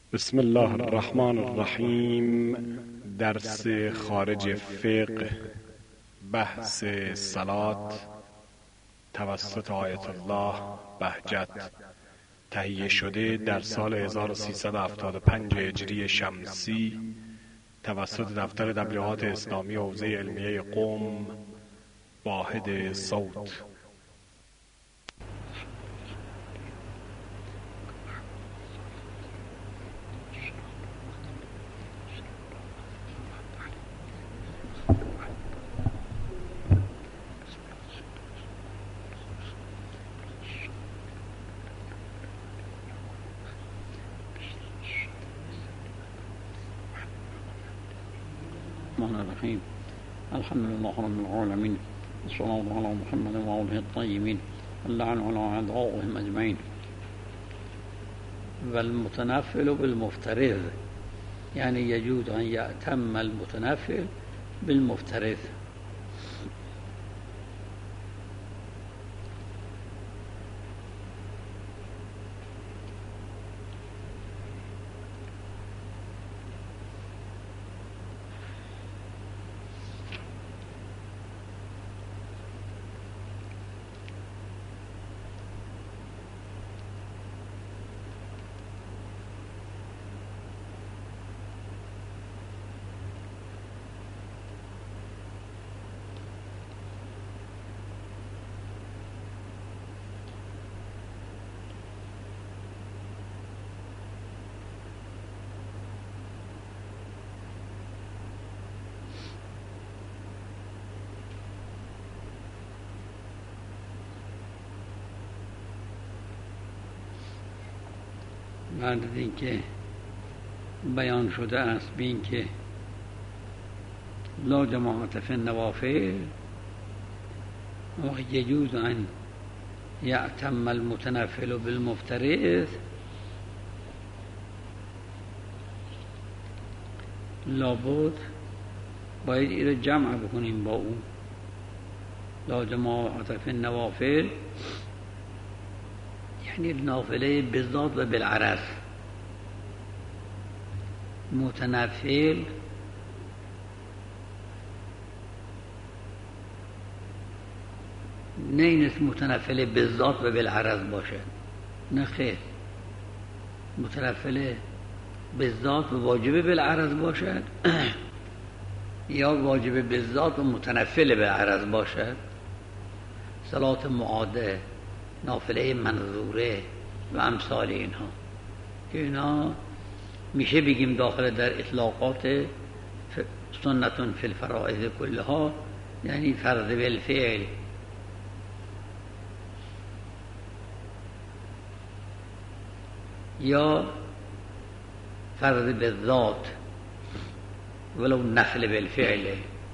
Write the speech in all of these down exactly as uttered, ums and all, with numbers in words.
بسم الله الرحمن الرحیم. درس خارج فقه، بحث صلات توسط آیت الله بهجت، تهیه شده در سال هزار و سیصد و هفتاد و پنج هجری شمسی توسط دفتر تبلیغات اسلامی حوزه علمیه قم، واحد صوت. الرحمن الرحيم. الحمد لله رب العالمين، والصلاة على محمد وآله الطيبين، اللعن على أعدائهم أجمعين. والمتنفل بالمفترض، يعني يجوز أن يأتم المتنفل بالمفترض. بعد از اینکه بیان شده است به اینکه لا جماعت فی النوافل و یجوز ان یأتم المتنفل بالمفترض، لابد باید این رو جمع بکنیم با اون لا جماعت فی النوافل، یعنی نافله بالذات و بالعرض. متنفل نه این است متنفل بالذات و بالعرض باشه، نه خیر، متنفل بالذات و واجب بالعرض باشد یا واجب بالذات و متنفل بالعرض باشد. صلات معاده، نافله منظوره و امثال اینها که اینا میشه بگیم داخل در اطلاقات سنتون فی الفرائض کلها، یعنی فرض بالفعل. یا فرض بالذات ولو نفل بالفعل.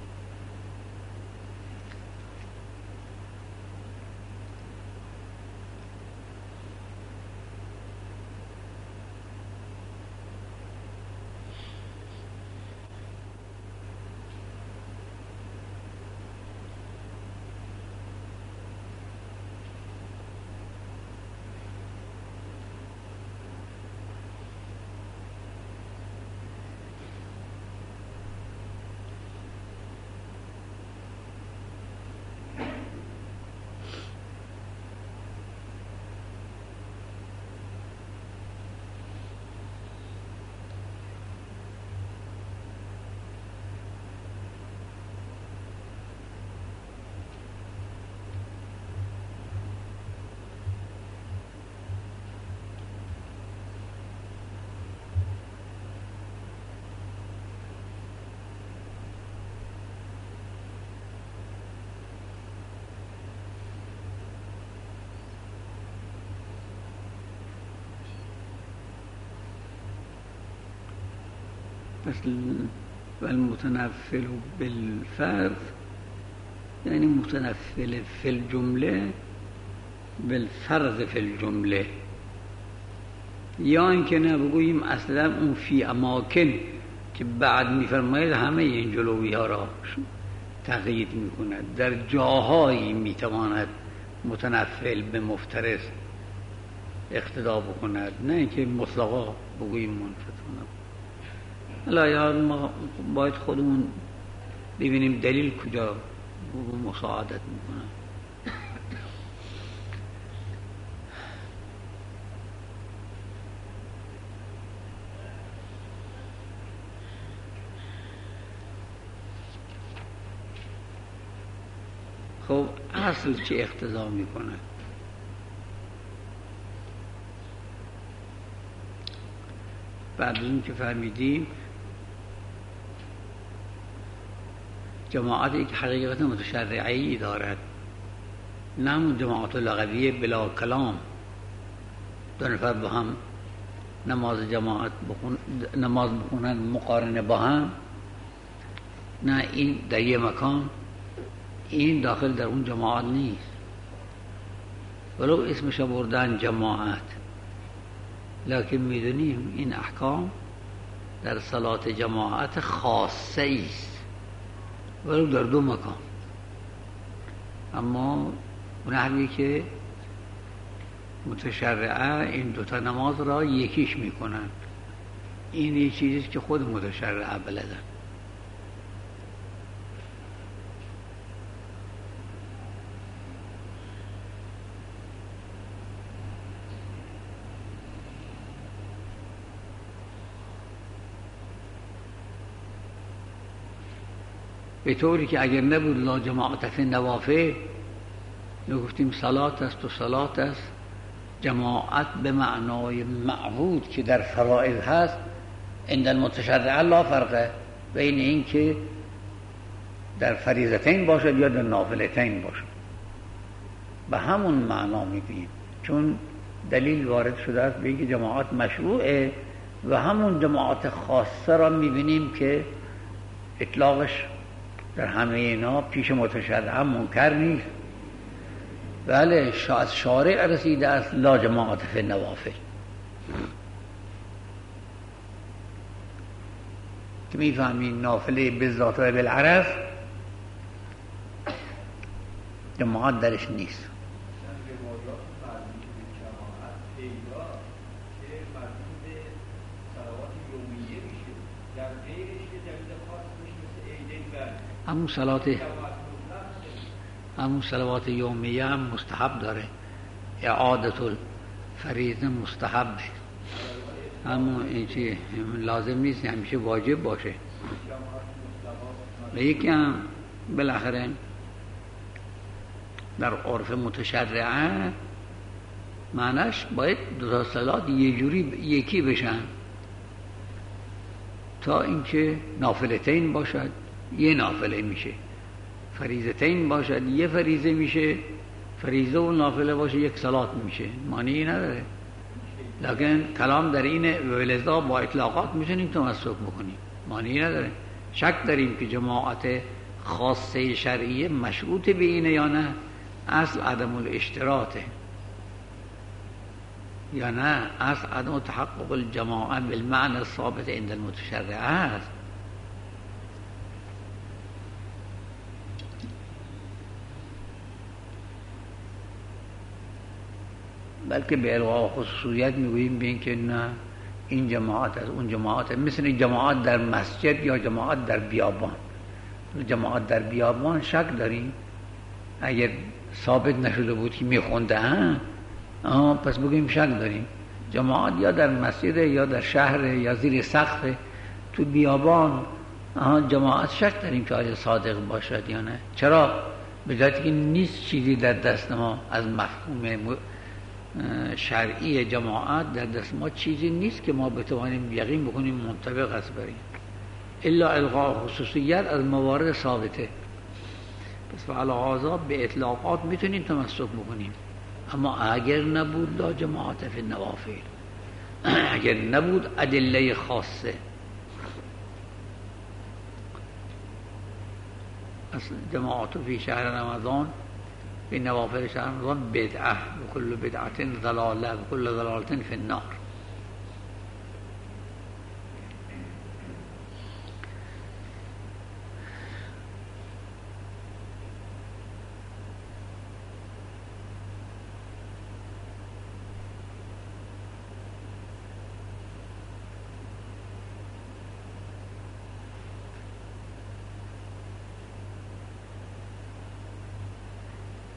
پس والمتنفل بالفرض یعنی متنفل فی الجمله بالفرض فی الجمله، یا اینکه نه بگوییم اصلا اون فی اماکن که بعد میفرماید همه این جلوی ها را تقیید میکند، در جاهایی میتواند متنفل به مفترض اقتدا بکند، نه اینکه مطلقا بگوییم منفتون. حالا یا ما باید خودمون ببینیم دلیل کجا مساعدت میکنه. خب اصل چه اقتضا میکنه؟ بعد از این که فهمیدیم جماعتی که حقیقت متشرعی دارد، نه همون جماعت لغویه بلا کلام، دو نفر با هم نماز جماعت بخون، نماز بخونن مقارنه با هم، نه این در یه مکان، این داخل در اون جماعت نیست، ولو اسمش بردن جماعت، لکن میدونیم این احکام در صلات جماعت خاصه است، ولو در دو مکان. اما اون حرفی که متشرعه این دوتا نماز را یکیش میکنن، این یه چیزیست که خود متشرعه بلدن. به طوری که اگر نبود لا جماعت فی النوافل، نگفتیم صلات است و صلات است، جماعت به معنای معبود که در فرائض هست، عند المتشرع لا فرقه بین این که در فریضتین باشد یا در نافلتین باشد، به همون معنا میگیم، چون دلیل وارد شده است به اینکه جماعت مشروعه و همون جماعت خاصه را میبینیم که اطلاقش در همه اینا پیش متشرع منکر نیست. بله از شارع رسیده است لا جماعت فی النوافل، که میفهمین نافله بالذات و بالعرض جماعت درش نیست. همون صلات همون صلوات یومیه هم مستحب داره، اعادت الفریضه مستحبه، همون این چی لازم نیست همیشه واجب باشه. و یکی هم بالاخره در عرف متشرعه معنیش باید دو تا صلات یه جوری یکی بشن، تا اینکه نافلتین باشد یه نافله میشه، فریضتین باشد یه فریضه میشه، فریضه و نافله باشه یک صلات میشه، معنی نداره. لکن کلام در اینه و لذا با اطلاقات میتونیم تمسک بکنیم، معنی نداره. شک داریم که جماعت خاصه شرعیه مشروط به اینه یا نه، اصل عدم الاشتراطه، یا نه اصل عدم تحقق الجماعه بالمعنى الثابت عند المتشرعه است. بلکه به الغا خصوصیت میگوییم به این که نه این جماعت از اون جماعت، مثل جماعت در مسجد یا جماعت در بیابان. جماعت در بیابان شک داریم اگر ثابت نشده بود که میخونده ها، پس بگیم شک داریم. جماعت یا در مسجد یا در شهر یا زیر سقف تو بیابان، جماعت شک داریم که آیا صادق باشد یا نه. چرا؟ به جهتی که نیست چیزی در دست ما از مفهوم شرعی جماعت، در دست ما چیزی نیست که ما بتوانیم یقین بکنیم منطبق است بریم، الا الغاء خصوصیت از موارد ثابته. پس علی هذا به اطلاقات میتونیم تمسک بکنیم، اما اگر نبود لا جماعت فی النوافل، اگر نبود ادله خاصه، اصل جماعت فی شهر رمضان فی نوافل شهر رمضان بدعه و کل بدعت ضلاله و کل ضلالت فی النار.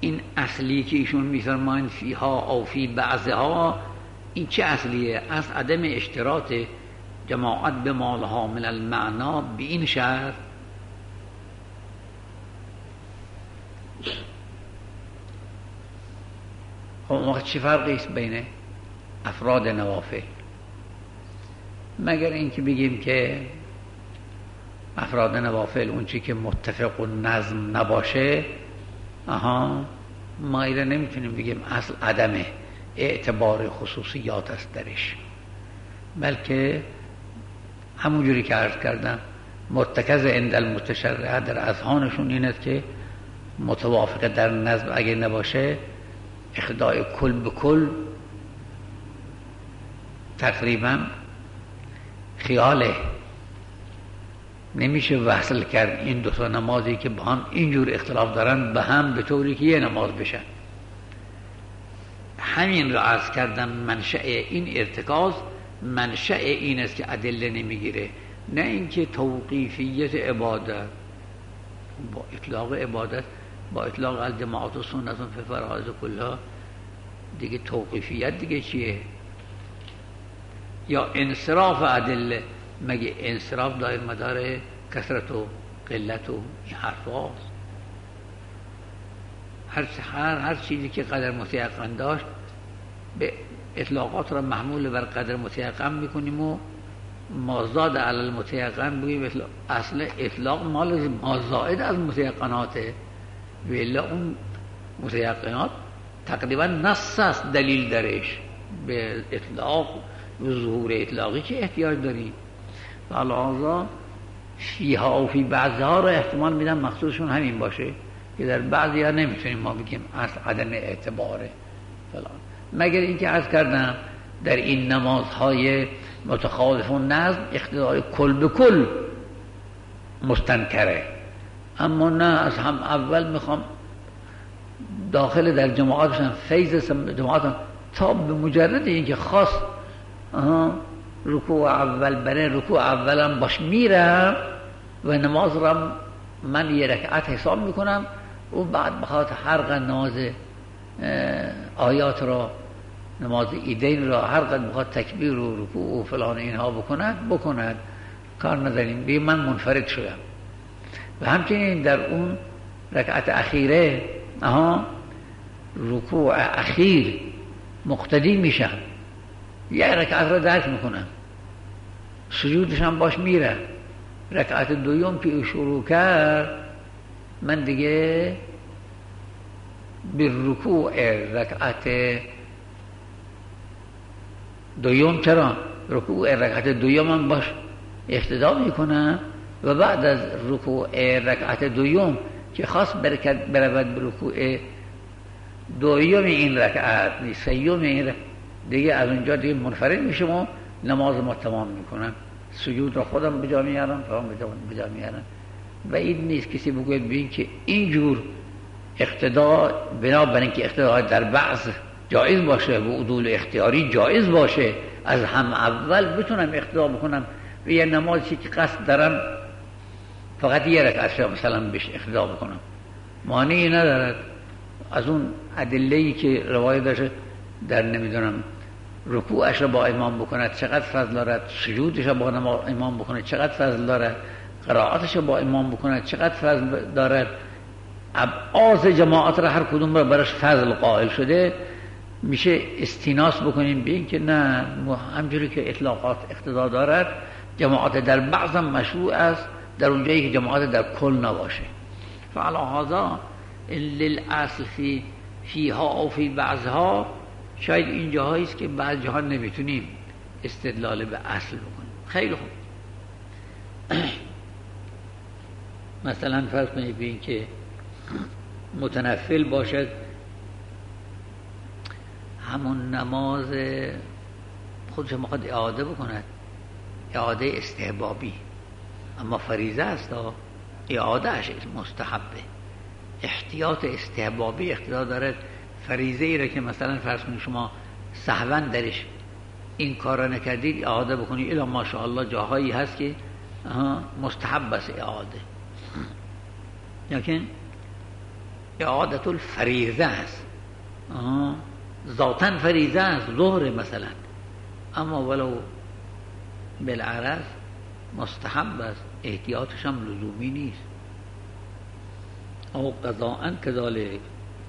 این اصلی که ایشون میفرمایند فیها او فی بعضها، این چه اصلیه؟ از عدم اشتراط جماعت به مالها من المعنا به این شرط خب چه فرقی است بین افراد نوافل؟ مگر اینکه بگیم که افراد نوافل اون چی که متفق و نظم نباشه، آها ما ایره نمیتونیم بگیم اصل عدم اعتبار خصوصیات است درش، بلکه همون جوری که عرض کردم مرتکز عند المتشرع در اذهانشون این است که متوافق در نظم اگه نباشه اخضاع کل به کل تقریبا خیاله، نمیشه وصل کرد این دو تا نمازی که با هم اینجور اختلاف دارن به هم به طوری که یه نماز بشن. همین را عرض کردم منشأ این ارتکاز منشأ این است که ادله نمیگیره، نه اینکه توقیفیت عبادت با اطلاق عبادت با اطلاق الجماعت و سنت فی فرائض کلها دیگه توقیفیت دیگه چیه؟ یا انصراف ادله، مگه انصراف دایر مدار کثرت و قلت و این حرف هاست؟ هر, هر, هر چیزی که قدر متیقن داشت به اطلاقات را محمول بر قدر متیقن میکنیم و مازاد علی المتیقن بگیم اطلاق. اصل اطلاق مال مازاد از متیقناته، ولی اون متیقنات تقریبا نص است دلیل درش، به اطلاق و ظهور اطلاقی که احتیاج داریم. فالعاذا فیها و فی بعضها را احتمال میدم مخصوصشون همین باشه که در بعضی ها نمیتونیم ما بگیم از عدم اعتباره فلان، مگر اینکه عرض کردم در این نمازهای متخالف و نظم اقتضای کل به کل مستنکره. اما نه، از هم اول میخوام داخل در جماعاتشان فیض جماعاتشان تا به مجرد اینکه خاص رکوع اول بره رکوع اولم باش میرم و نماز را من یه رکعت حساب میکنم و بعد بخاطر هر قدر نماز آیات را نماز ایدین را هر قدر بخاطر تکبیر و رکوع و فلان اینها بکند بکند کار نداریم، بگیم من منفرد شدم. و همچنین در اون رکعت اخیره آها رکوع اخیر مقتدی میشم، یه رکعت را درک میکنم، سجودش هم باش میره، رکعت دویم که شروع کرد من دیگه به رکوع رکعت دویم چرا رکوع رکعت دویم هم باش اقتدا میکنم و بعد از رکوع رکعت دویم که خاص برکت برود به رکوع دویم این رکعت سیوم این رکعت دیگه از اونجا دیگه منفرد میشم و نماز ما تمام میکنم، سجود را خودم بجا میارم فرام بجا میارم. و این نیست کسی بگوید ببین که اینجور اقتدا بنابراین که اقتدا در بعض جایز باشه و عدول اختیاری جایز باشه از هم اول بتونم اقتدا بکنم و یه نمازی که قصد دارم فقط یه رکعت مثلا بهش اقتدا بکنم مانعی ندارد. از اون ادله‌ای که روایت داشته در نمیدونم رکوعش را با امام بکند چقدر فضل دارد، سجودش را با امام بکند چقدر فضل دارد، قرائتش را با امام بکند چقدر فضل دارد، ابعاض جماعت را هر کدوم را برش فضل قائل شده، میشه استیناس بکنیم به این که نه همجوری که اطلاقات اقتضا دارد جماعت در بعضم مشروع است در اونجایی که جماعت در کل نباشه. فعلی هذا للاصل فی فیها او فی بعضها، شاید این جاهایی است که بعض جاها نمیتونیم استدلال به اصل بکنیم. خیلی خوب، مثلا فرض کنید به این که متنفل باشد همون نماز خودش میخواد اعاده بکند، اعاده استحبابی، اما فریضه است اعاده اش مستحبه، احتیاط استحبابی اقتضا دارد. فریضه ای را که مثلا فرض کنید شما سهوا درش این کار را نکردید اعاده بکنید، الا ماشاءالله جاهایی هست که مستحب است اعاده، لیکن اعادت الفریضه است، ذاتاً فریضه است، ظهر مثلا، اما ولو بالعرض مستحب است، احتیاطش هم لزومی نیست. او قضاءً کذالک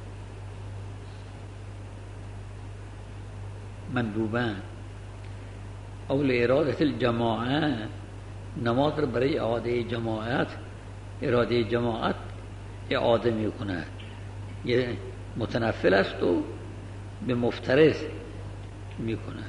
مندوباً او لارادت الجماعه، نماز را برای اعاده جماعت اراده جماعت اعاده می کند، یه متنفل است و به مفترض می کند.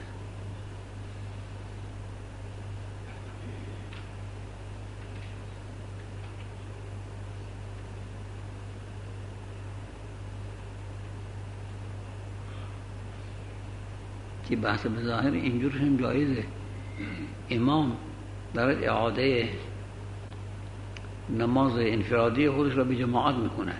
که بحث بظاهر اینجورش هم جایزه. امام دارد اعاده نماز انفرادی خودش را به جماعت میکنه،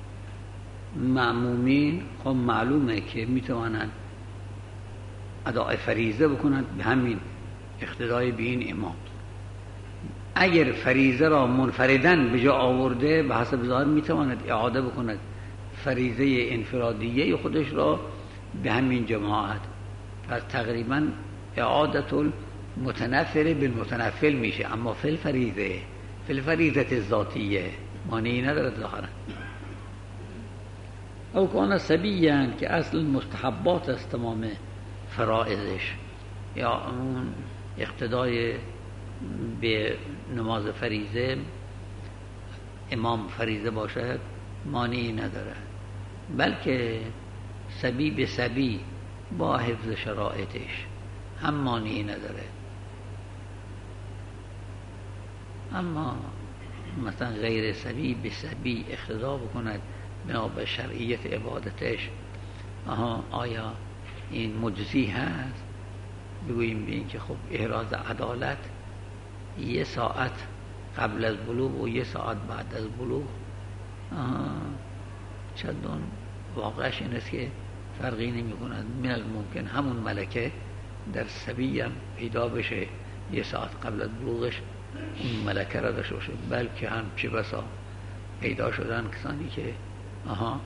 مأمومین خب معلومه که میتوانند اداء فریضه بکنند به همین اقتدای به این امام. اگر فریضه را منفردن به جا آورده به حسب ظاهر میتواند اعاده بکند فریضه انفرادیه خودش را به همین جماعت، پس تقریبا اعادت المتنفل بالمتنفل میشه. اما فی الفریضه فی الفریضه ذاتیه مانعی ندارد ظاهرا. او کان سبیان که اصل مستحبات است تمام فرائضش، یا اون اقتدای به نماز فریضه امام فریضه باشد مانعی ندارد، بلکه سبی به سبی با حفظ شرایطش هم مانعی نداره. اما مثلا غیر سبی به سبی اقتدا بکند بنا به شرعیت عبادتش، آها آیا این مجزی هست؟ بگوییم به این که خب احراز عدالت یه ساعت قبل از بلوغ و یه ساعت بعد از بلوغ، چندان واقعش این است که فرقی نمی کند. من الممکن همون ملکه در سبی هم پیدا بشه یه ساعت قبل از بلوغش این ملکه را داشته باشه، بلکه هم چه بسا پیدا شدن کسانی که آها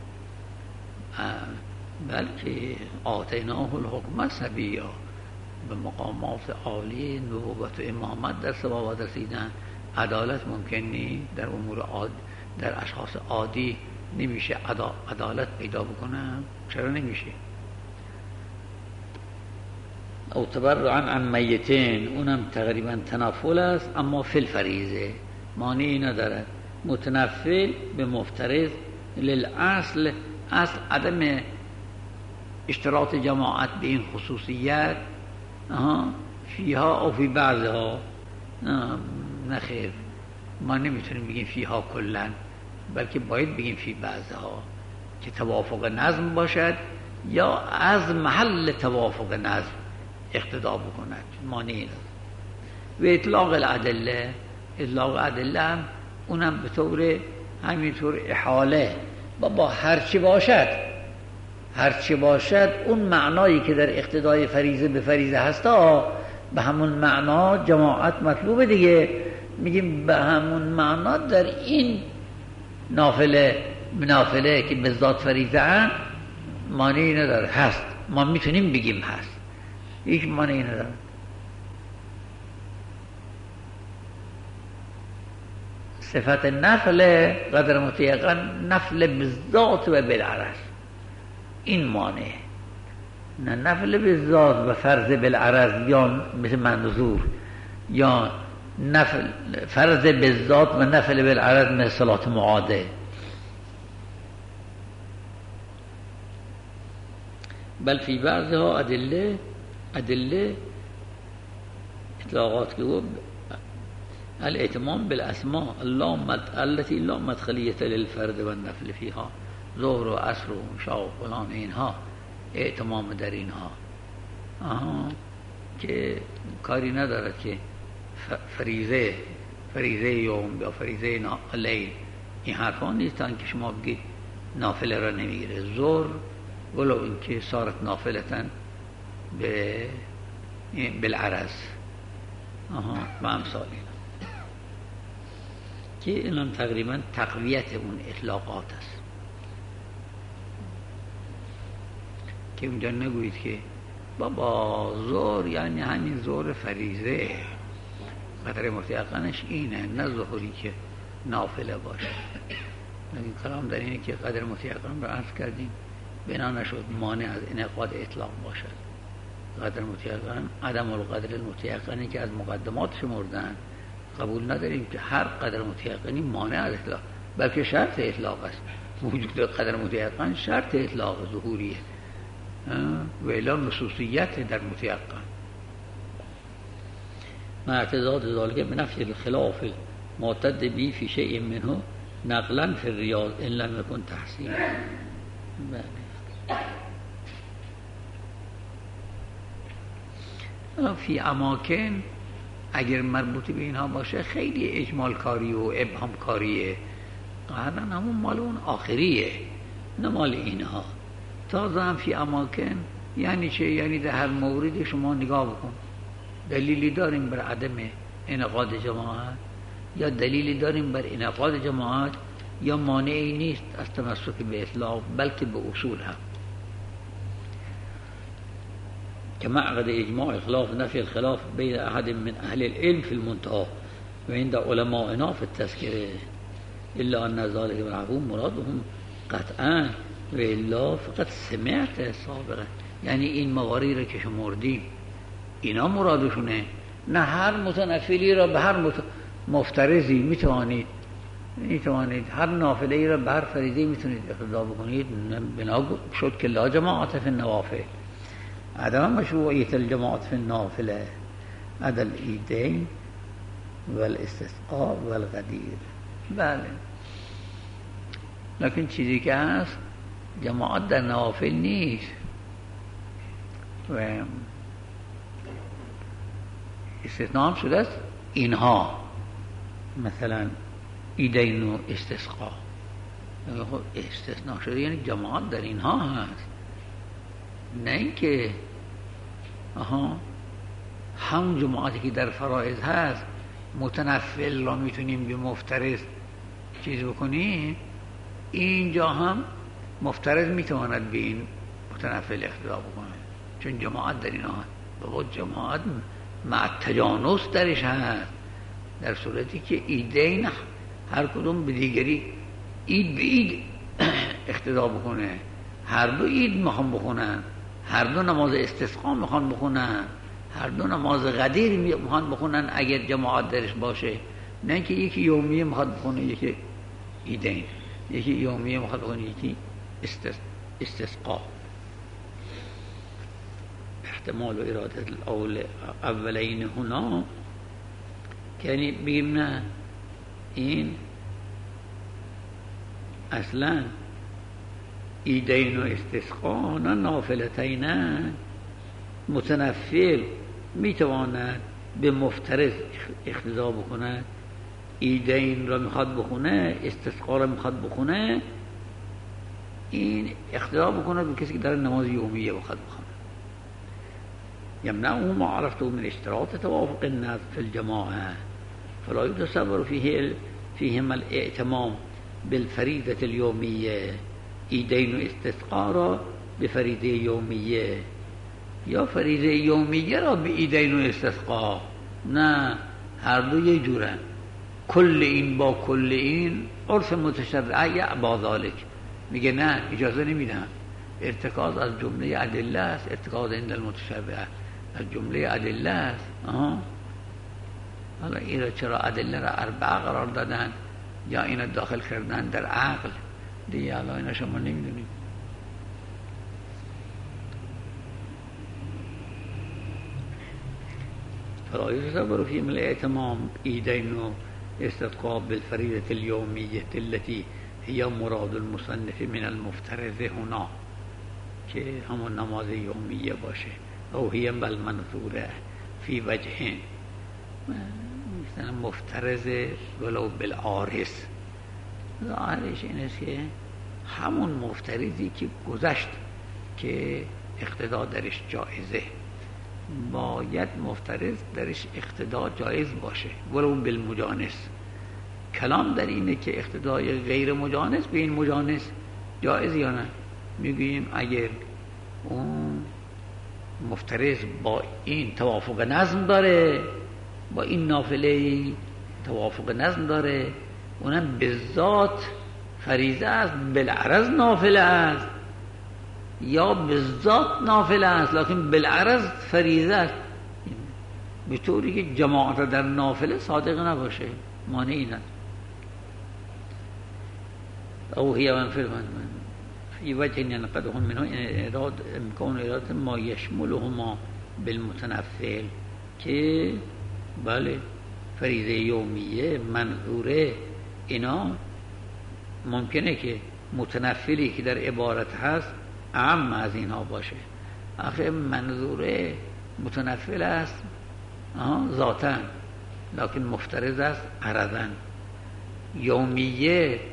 بلکه آتیناه الحکم سبیا، به مقامات عالی نبوت و امامت در سبا رسیدن. عدالت ممکن نیست در امور عادی، در اشخاص عادی نمیشه عدالت پیدا بکنم. چرا نمیشه؟ او تبرعا عن میتین، اونم تقریبا تنفل است اما فی الفریضه مانعی ندارد. متنفل به مفترض للاصل، اصل عدم اشتراط جماعت به این خصوصیت آها فیها او فی بعضها، نه خیر، ما نمیتونیم بگیم فیها کلن، بلکه باید بگیم فی بعضها که توافق نظم باشد یا از محل توافق نظم اقتدا بکند، مانعی ندارد. و اطلاق الادله، اطلاق ادله هم اونم به طور همینطور احاله با, با هرچی باشد، هرچی باشد اون معنایی که در اقتدای فریضه به فریضه هستا به همون معنا جماعت مطلوبه دیگه. میگیم به همون معنا در این نافله نافله که به ذات فریضه هم مانعی نداره، هست، ما میتونیم بگیم هست، هیچ مانعی نداره. صفت نفل قدر متیقن نفل بالذات و بالعرض، این مانع، نه نفل بالذات و فرض بالعرض یا مثل منظور، یا نفل فرض بالذات و نفل بالعرض مثل صلات معاده. بل فی بعضها ادله ادله اطلاقات که گفت الاتمام بالاسماء التي لا مدخلیه للفرد و النفل فیها، ظهر و عصر و عشاء و فلان، اینها اتمام در اینها، آها که کاری ندارد که فریضه فریضه یوم یا فریضه لیل، این حرفان نیستن که شما بگید نافله را نمیگیره. ظهر ولو اینکه صارت نافلتن به بالعرض آها و امثال اینا، که اینم تقریبا تقویت اون اطلاقات است. که اونجا نگویید که بابا زور یعنی همین زور فریضه، قدر متیقنش اینه، نه ظهوری که نافله باشه. این کلام در اینه که قدر متیقن رو عرض کردیم بنا نشد مانع از انعقاد اطلاق باشد. قدر متیقن عدم القدر المتیقنی که از مقدمات شمردن قبول نداریم که هر قدر متیقنی مانع از اطلاق، بلکه شرط اطلاق است. وجود قدر متیقن شرط اطلاق ظهوریه و الا نصوصیت در متیقن. مع اعتضاد ذلك بنفی الخلاف المعتد به فی شیء منه نقلا فی الریاض ان لم یکن تحسینا. فی اماکن اگر مربوط به اینها باشه خیلی اجمال کاری و ابهام کاریه، قهرن همون مال اون آخریه نه مال اینها. تازه هم فی اماکن یعنی چه؟ یعنی در هر موردی شما نگاه بکن دلیلی داریم بر عدم انعقاد جماعت یا دلیلی داریم بر انعقاد جماعت یا مانعی نیست از تمسک به اطلاق بلکه به اصول هم. كما عقد اجماع خلاف نفي الخلاف بين احد من اهل العلم في المنتهى وعند علمائنا في التذكره الا ان ذلك بالعفو مرادهم قطعا والا فقط سمعت سابقا. یعنی این مواردی که شمردیم اینا مرادشونه، نه هر متنفلی را به هر مت... مفترضی میتوانید میتوانید هر نافله را به هر فریضه میتونید اقتدا بکنید. بنا شد که لا جماعت فی النوافل، عدم مشروعیت الجماعت فی النافله عدل العیدین والاستسقاء والغدیر. بله، لکن چیزی که هست جماعت در نوافل نیست و استثناء هم شده است اینها، مثلا عیدین و استسقاء استثناء شده یعنی جماعت در اینها هست، نه اینکه آها هم جماعتی که در فرائض هست متنفل را میتونیم به مفترض چیز بکنیم، اینجا هم مفترض میتواند به این متنفل اقتدا بکنه چون جماعت در اینها هست. بابا جماعت مع تجانس درش هست، در صورتی که عیدین هر کدوم به دیگری عید به عید اقتدا بکنه، هر دو عید میخوان بخونن، هر دو نماز استسقا میخوان بخونن، هر دو نماز غدیر میخوان بخونن اگر جماعت درش باشه، نه که یکی یومیه میخواد بخونه یکی عیدین، یکی یومیه میخواد بخونه یکی استسقا. احتمال و اراده الاول اولین هنا یعنی بگیم نه این اصلا عیدین و استسقا نه نافلتین متنفل میتواند به مفترض اقتدا بکنه، عیدین را میخواد بخونه استسقا را میخواد بخونه، این اقتدا بکنه به کسی که در نماز یومیه بخواد بخونه. یمنعه ما عرفته من اشتراط توافق الناس في الجماعه فلا يتصور فيه فيهما الاعتمام بالفريضه اليوميه، عیدین و استسقا را به فریضه یومیه یا فریضه یومیه را به عیدین و استسقا، نه هر دو یه جورن، کل این با کل این. عرف متشرعه یعبا ذالک میگه نه اجازه نمیدم، ارتکاز از جمله ادله است، ارتکاز عند المتشرعه از جمله ادله است. آها حالا این را چرا ادله را اربعه قرار دادن یا این را داخل کردن در عقل دیگه حالا اینا شما نمیدونید. فلا يتصور فيهم الاعتمام عيدين استسقاء بالفريضة اليومية التي هي مراد المصنف من المفترض هنا که همون نماز یومیه باشه، او هي بل منظوره فی وجهین، مثلا مفترض ولو بالعارض. ظاهرش این است که همون مفترضی که گذشت که اقتدا درش جایزه، باید مفترض درش اقتدا جایز باشه ولو بالمجانس. کلام در اینه که اقتدای غیر مجانس به این مجانس جایز یا نه. میگوییم اگر اون مفترض با این توافق نظم داره، با این نافله توافق نظم داره، اونم به ذات فریضه است، بالعرض نافله است، یا به ذات نافله است لکن بالعرض فریضه است، به طوری که جماعت در نافله صادق نباشه، مانعی نداره. او هی من فی فی وجه ینقضهم منه اراد امکان ارادت ما یشملهما بالمتنفل، که بله فریضه یومیه منظوره اینا ممکنه که متنفلی که در عبارت هست اعم از اینها باشه. آخه منظوره متنفل است ذاتاً لکن مفترض است عرضاً. یومیه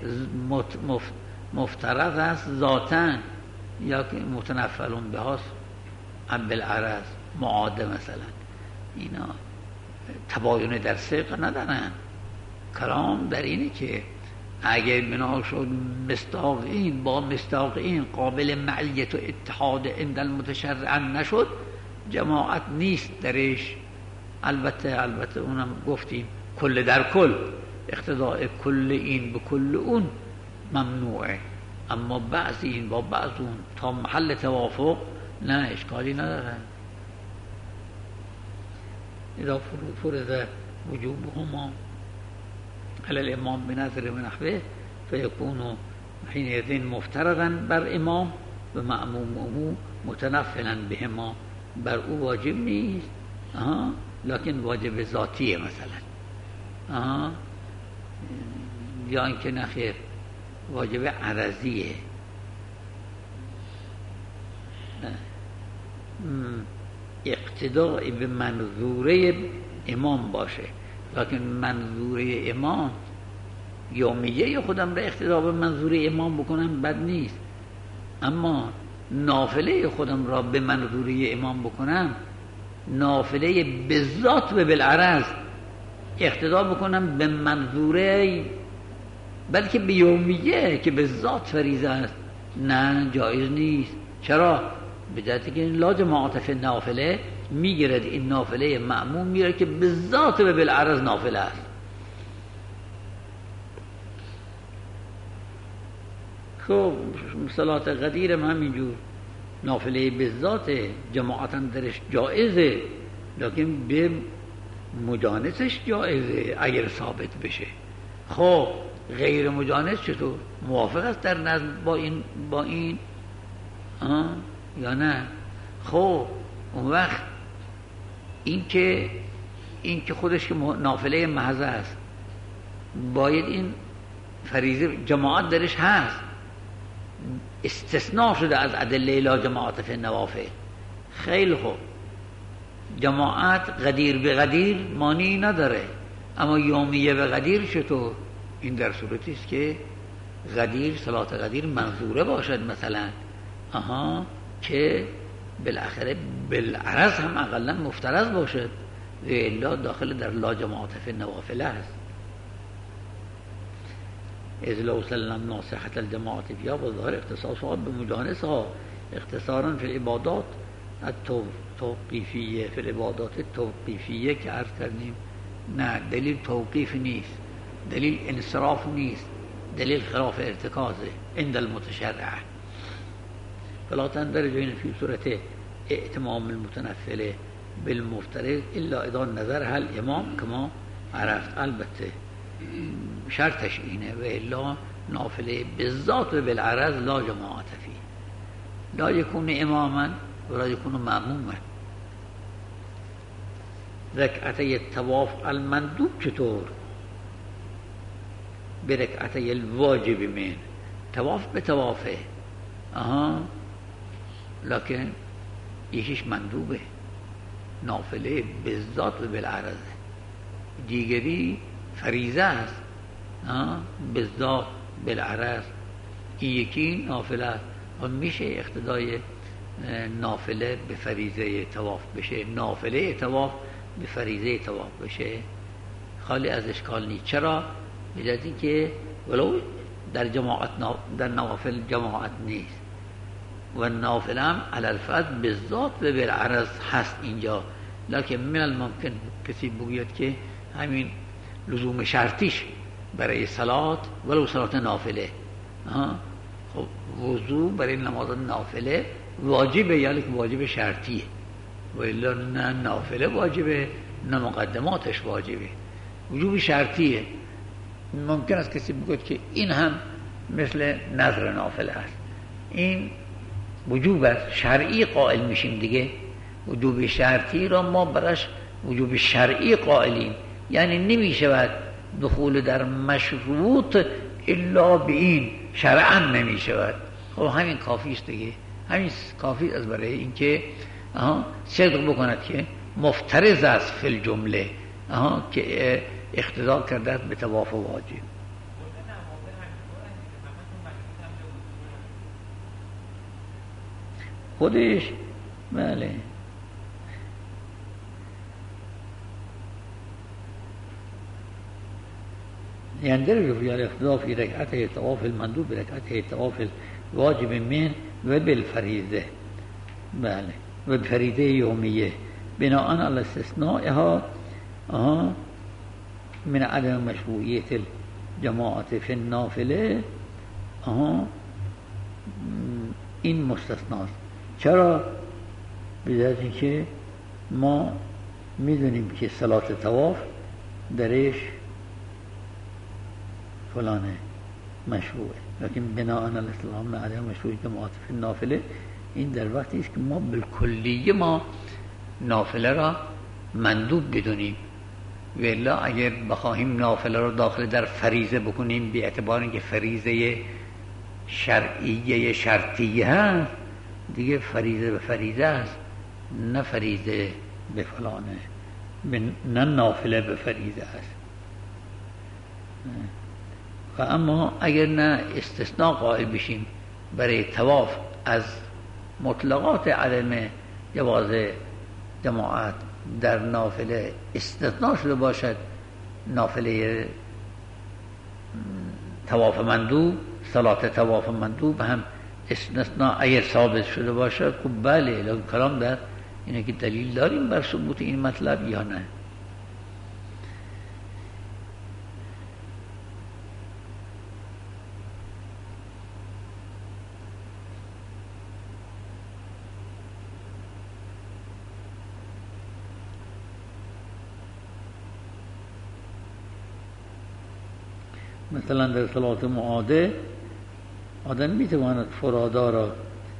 مفترض است ذاتاً یا که متنفلون به هاست بالعرض معاده. مثلا اینا تباین در صدق ندارن. کلام در اینه که اگر بنا شد مصداق این با مصداق این قابل معیت و اتحاد عند المتشرع نشد، جماعت نیست درش. البته البته اونم گفتیم کل در کل، اقتضاء کل این به کل اون ممنوعه، اما بعض این با بعض اون تا محل توافق نه، اشکالی نداره. اذا فرض وجوبهما على الامام بنظر ونحوه فيكون حينئذ مفترضا بر امام و مأمومه متنفلا بهما. بر او واجب نیست آها، لكن واجب ذاتیه مثلا آها، یا اینکه نخیر واجب عرضیه. اقتداء به منظوره امام باشه، لکن منظوره امام یومیه خودم را اقتداء به منظوره امام بکنم بد نیست، اما نافله خودم را به منظوره امام بکنم، نافله به ذات و بالعرض اقتداء بکنم به منظوره بلکه به یومیه که به ذات فریضه است، نه جایز نیست. چرا؟ به جهتی که لا جماعت فی نافله میگیرد این نافله معموم میگیرد که به ذات و بالعرض نافله است. خب صلات غدیر هم همینجور نافله به ذات جماعتا درش جایزه، لیکن به مجانسش جایزه اگر ثابت بشه. خب غیر مجانس چطور؟ موافق است در نظم با این با این آه؟ یا نه؟ خب اون وقت این که این که خودش که نافله محض است باید این فریضه جماعت درش هست، استثناء شده از ادله لا جماعت فی النوافل. خیلی خوب، جماعت قدیر به قدیر مانی نداره، اما یومیه به قدیر چطور؟ این در صورتی است که قدیر صلات قدیر منظوره باشد مثلا آها، که بالاخره بالعرض هم اقلا مفترض باشد و الا داخل در لا جماعت فی النوافل است. اذ لو سلم ناصحة الجماعت فيها بظاهر اختصاصها بمجانسها اختصارا في العبادات التوقیفیه، في العبادات التوقیفیه که عرض کردیم نه دلیل توقیف نیست، دلیل انصراف نیست، دلیل خلاف ارتکازه عند المتشرع. فلا تندرج این فی صورت ائتمام المتنفل بالمفترض الا اذا نظرها الامام كما عرفت. البته شرطش اینه و الا نافله بالذات و بالعرض لا جماعت فی، لا یکون اماما و لا یکون مأموما. رکعتی الطواف المندوب چطور؟ به رکعتی الواجب من طواف به طوافه آها، لکن یکیش مندوبه نافله بالذات و بالعرض، دیگری فریضه است بالذات بالعرض، این یکی نافله است و میشه اقتدای نافله به فریضه طواف بشه، نافله طواف به فریضه طواف بشه، خالی از اشکال نیست. چرا؟ بجاتی که ولو در جماعت در نوافل جماعت نیست، و نافله هم علی الفرض بالذات و بالعرض هست اینجا، لکن من الممکن کسی بگوید که همین لزوم شرطیش برای صلات ولو صلات نافله، خب وضو برای نماز نافله واجبه یا لیکن واجب شرطیه، و الا نه نافله واجبه نه مقدماتش واجبه، وجوب شرطیه. ممکن است کسی بگوید که این هم مثل نذر نافله است، این وجوب شرعی قائل میشیم دیگه. وجوب شرطی را ما براش وجوب شرعی قائلیم، یعنی نمیشود دخول در مشروط الا به این، شرعا نمیشود. خب همین کافی است دیگه، همین کافی است برای اینکه صدق بکند که مفترض است فی الجمله که اقتضا کرده به طواف واجب. خودش بله يندرج في الاقتضاء في ركعته الطواف المندوب بركعته الطواف الواجب من و بالفریضه، بله و بالفریضه یومیه بناء على استثنائها من عدم مشروعیت الجماعت فی النافله. این مستثناست. چرا؟ بذات اینکه ما میدونیم که صلات طواف درش فلانه مشروعه، لیکن بناء علی الاستثناء من عدم مشروعیت جماعت فی النافله، این در وقتی است که ما بالکلیه ما نافله را مندوب بدونیم، و الا اگر بخواهیم نافله را داخل در فریضه بکنیم به اعتبار اینکه فریضه شرعیه شرطیه هست دیگه، فریضه به فریضه است نه فریضه به فلانه، نه نافله به فریضه است. و اما اگر نه استثناء قائل بشیم برای طواف از مطلقات عدم جواز جماعت در نافله استثناء شده باشد، نافله طواف مندوب، صلات طواف مندوب هم استثناء اگر ثابت شده باشد، خب بله، لیکن کلام در اینه که دلیل داریم بر ثبوت این مطلب یا نه. مثلا در صلات معاده آدم میتواند فرادا را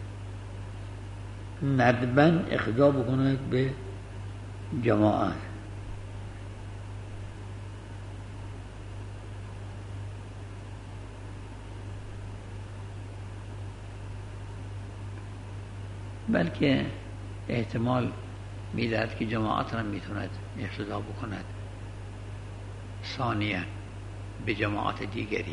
ندبا اقضا بکند به جماعت، بلکه احتمال میدهد که جماعت را میتوند اقضا بکند ثانیاً به جماعت دیگری.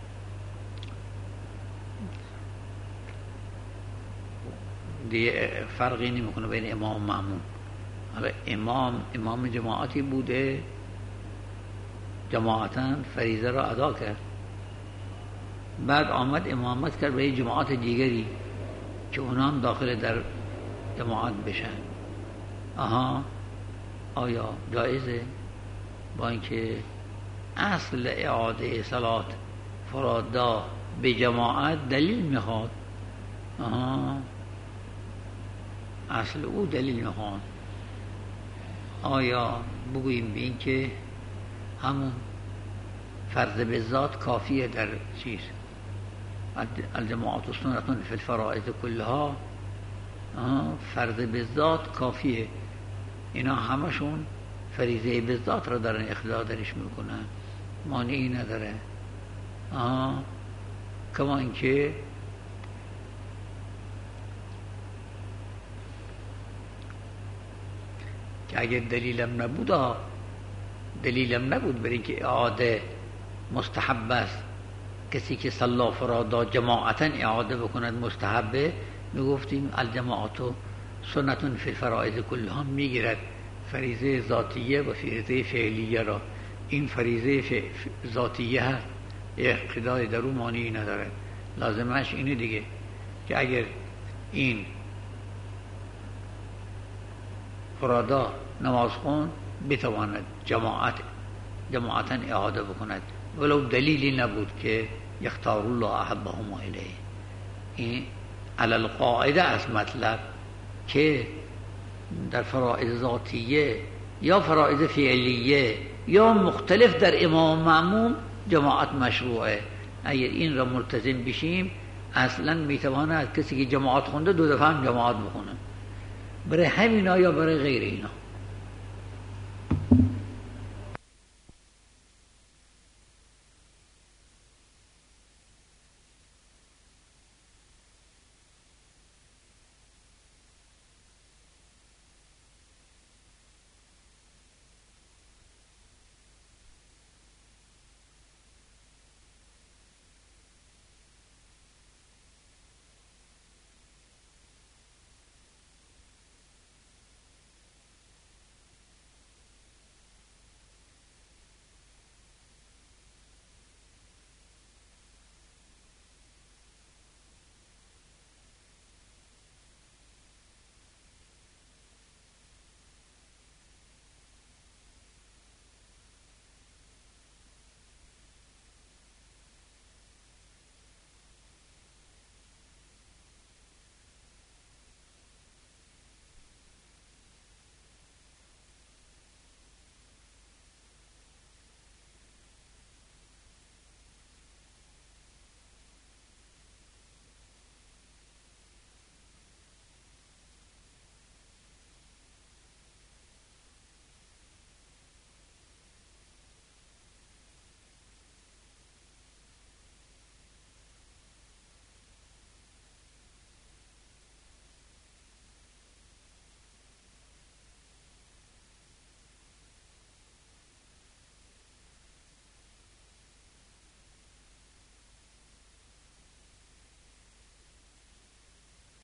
دیگه فرقی نمیکنه بین امام و مأموم. حالا امام امام جماعتی بوده، جماعتاً فریضه را ادا کرد، بعد آمد امامت کرد برای جماعت دیگری که اونا هم داخل در جماعت بشن. آها، آیا جایزه؟ با اینکه اصل اعاده صلات فرادا به جماعت دلیل میخواد، آها اصل او دلیل میخواد. آیا بگوییم به این که همون فرض به ذات کافیه در چیز الجماعت سنتون فی الفرائض کلها، فرض به ذات کافیه، اینا همشون فریضه به ذات را دارن اقتضا درش میکنن، مانعی نداره. آه. کما اینکه که اگر دلیلم نبود دلیلم نبود برای اینکه اعاده مستحب است، کسی که صلا فرادا جماعتا اعاده بکند مستحبه، میگفتیم الجماعتو سنتون فی الفرائض کلها میگیرد فریضه ذاتیه و فریضه فعلیه را. این فریضه ذاتیه هست، اقتدای در او مانعی نداره، لازمش اینه دیگه که اگر این فرادا نماز خون بتواند جماعت جماعتا اعاده بکند ولو دلیلی نبود که یختار الله احبهم الیه. این علی القاعده از مطلب که در فرائض ذاتیه یا فرائض فعلیه یا مختلف در امام معموم جماعت مشروعه. اگر این را ملتزم بشیم اصلا میتواند کسی که جماعت خونده دو دفعه هم جماعت بخونه، برای همینا یا برای غیر اینا.